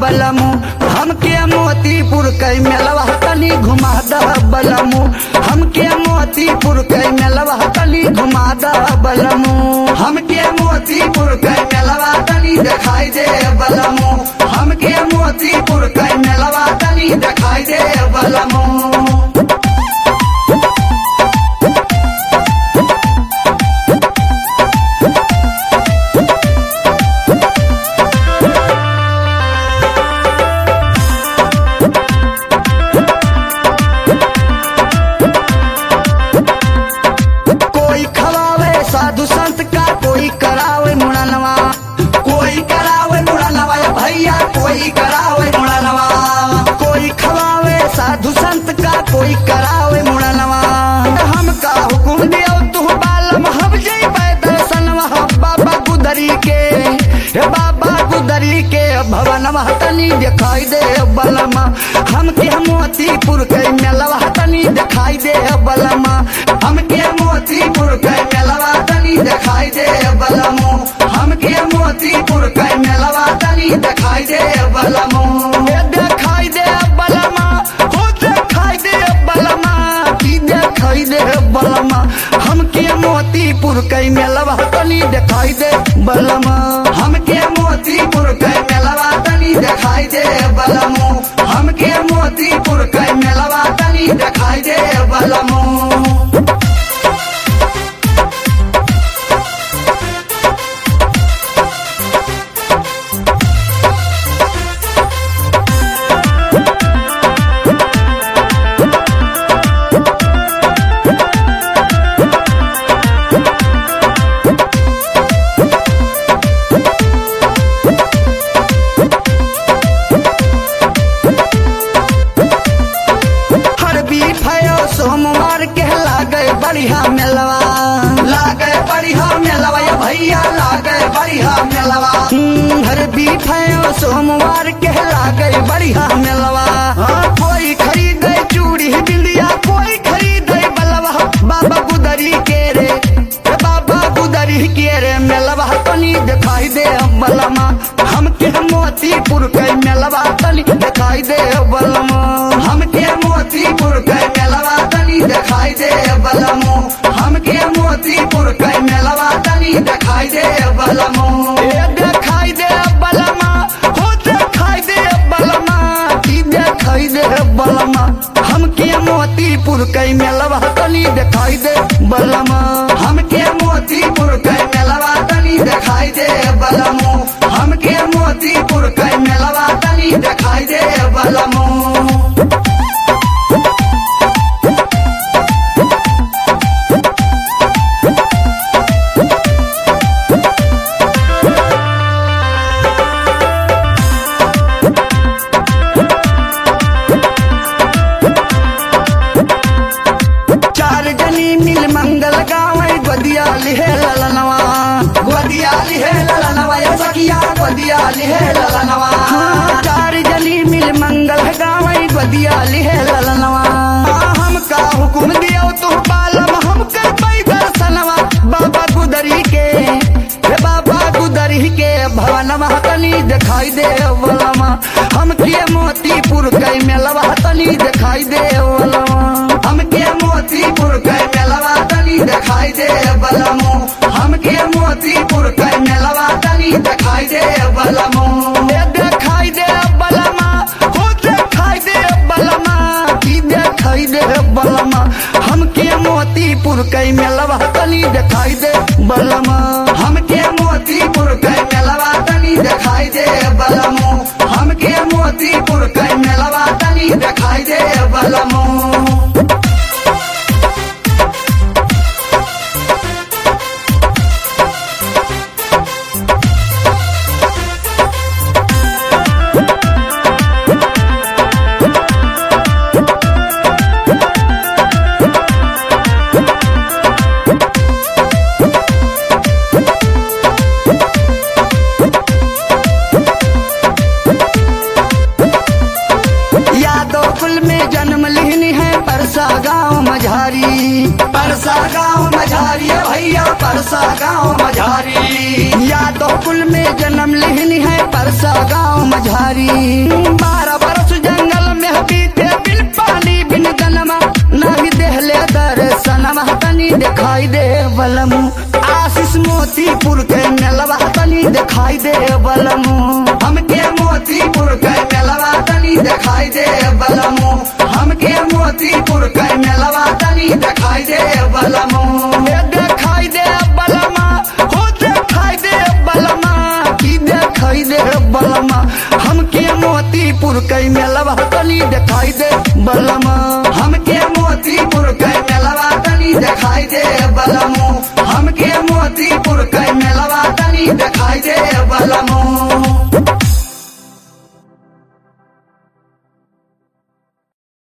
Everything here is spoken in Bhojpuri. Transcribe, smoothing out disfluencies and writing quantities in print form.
बलमू हमके मोतीपुर कई मेलवा तनी घुमा दा बलमू हमके मोतीपुर कई मेलवा तनी घुमा दा बलमू हमके मोतीपुर कई मेलवा तनी दिखाई दे बलमू हमके मोतीपुर कई मेलवा तनी दिखाई दे बलमू। साधु संत का कोई करावे मुड़नवा कोई करावे मुड़नवा भैया कोई करावे मुड़नवा कोई खवावे साधु संत का कोई करावे मुड़नवा हम का हुकुम दियो तू बालम हम जइबे दर्शनवा बाबा गुदरी के बाबा गुदरी के भवनवा तनी दिखाई दे बलमा हमके मोतीपुर के मेलवा तनी दिखाई दे बलमा हमके मोतीपुर के मेलवा तनी दिखाई दे बलमू हमके मोतीपुर के मेलवा तनी दिखाई दे बलमू दिखाई दे बलमा हो दिखाई दे बलमा की दिखाई दे बलमा हमके मोतीपुर के मेलवा तनी दिखाई दे बलमा हमके मोतीपुर के मेलवा तनी दिखाई दे बलमू हमके मोतीपुर के मेलवा तनी दिखाई दे बलमू। सोमवार के लागे बढ़िया मेलवा लागे बढ़िया मेलवा भैया लागे बढ़िया मेलवा हर बीफ है सोमवार के लागे बढ़िया मेलवा कोई खरीदे चूड़ी बिंदिया कोई खरीदे बलवा बाबा गुदरी के रे बाबा गुदरी के रे मेलवा तनी दिखाई दे बलमा हमके मोतीपुर के मेलवा तनी दिखाई दे बलमा हमके मोतीपुर के मेलवा तनी दिखाई दे बलमू हमके मोतीपुर के मेलवा तनी दिखाई दे बलमू दिखाई दे बलमा हो दिखाई दे बलमा की दिखाई दे बलमा हमके मोतीपुर के मेलवा तनी दिखाई दे बलमा हमके मोतीपुर के मेलवा तनी दिखाई दे बलमू हमके मोतीपुर के मेलवा तनी दिखाई दे बलमू। मिल मंगल गावे गोदिया लिहे ललनवा गोदिया लिहे ललनवा या सखिया गोदिया लिहे ललनवा चार जनी मिल मंगल गावे गोदिया लिहे ललनवा हम का हुकुम दियो तू बालम हम कर पाई दर्शनवा बाबा गुदरी के बाबा गुदरी के भवनवा तनी दिखाई दे बलमा हमके मोतीपुर के मेलवा तनी दिखाई दे बलमा हमके मोतीपुर के मेलवा तनी दिखाई दे बलमू हमके मोतीपुर के मेलवा तनी दिखाई दे बलमू दिखाई दे बलमा हो दिखाई दे बलमा की दिखाई दे बलमा हमके मोतीपुर के मेलवा तनी दिखाई दे बलमा हमके मोतीपुर के मेलवा तनी दिखाई दे बलमू हमके मोतीपुर के मेलवा तनी दिखाई दे बलमू। परसा गाँव मझारी। यादव कुल में जन्म लिहनी है परसा गाँव मझारी। 12 बरस जंगल में बीते बिन पानी बिन दनमा, नहीं देहले दर्शनमा तनी दिखाई दे बलमु। आशीष मोतीपुर के मेलवा तनी दिखाई दे बलमु। हमके मोतीपुर के मेलवा तनी दिखाई दे बलमु। हमके मोतीपुर के मेलवा तनी दिखाई दे बलमु। दिखाई दे बलमा हो दिखाई दे बलमा की दिखाई दे बलमा। हमके मोतीपुर के मेलवा तनी दिखाई दे बलमा। हमके मोतीपुर के मेलवा तनी दिखाई दे बलमु। हमके मोतीपुर के मेलवा तनी दिखाई दे बलमु।